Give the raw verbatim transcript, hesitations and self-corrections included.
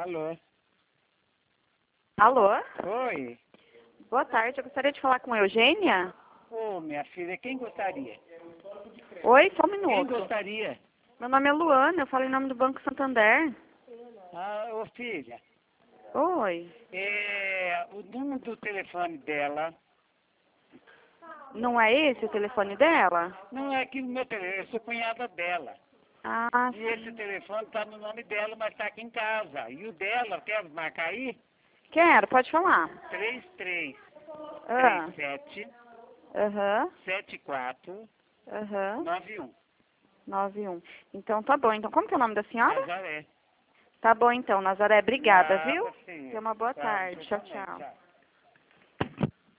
Alô? Alô? Oi? Boa tarde, eu gostaria de falar com a Eugênia. Ô, minha filha, quem gostaria? Oi, só um Quem minuto. gostaria? Meu nome é Luana, eu falo em nome do Banco Santander. Ah, ô filha, Oi. é, o número do telefone dela, Não é esse o telefone dela? não é aqui no meu telefone, eu sou cunhada dela. Ah, E esse sim. telefone tá no nome dela, mas tá aqui em casa. E o dela, quer marcar aí? Quero, pode falar. três três Ah, três sete aham, sete quatro aham, nove um. nove um. Então tá bom. Então como que é o nome da senhora? Nazaré. Tá bom então, Nazaré. Obrigada, viu? Nada, filha. Tenha uma boa Tá, tarde. você Tchau, também, tchau. tchau.